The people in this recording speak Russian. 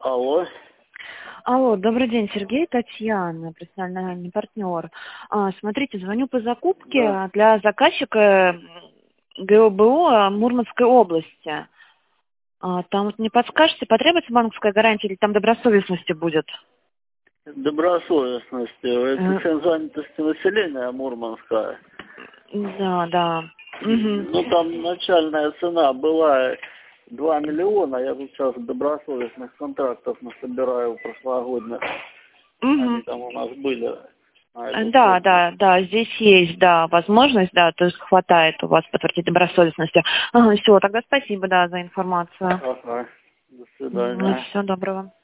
Алло. Алло, добрый день, Сергей, Татьяна, профессиональный партнер. Смотрите, звоню по закупке Да. для заказчика ГОБО Мурманской области. Там вот не подскажете, потребуется банковская гарантия или там добросовестности будет? Добросовестности. Это цена занятости населения Мурманская. Да. Ну, там начальная цена была 2 миллиона. Я тут сейчас добросовестных контрактов насобираю прошлогодних. Они там у нас были. Да, здесь есть, возможность, то есть хватает у вас подтвердить добросовестности. Все, тогда спасибо, за информацию. Ага. До свидания. Всего доброго.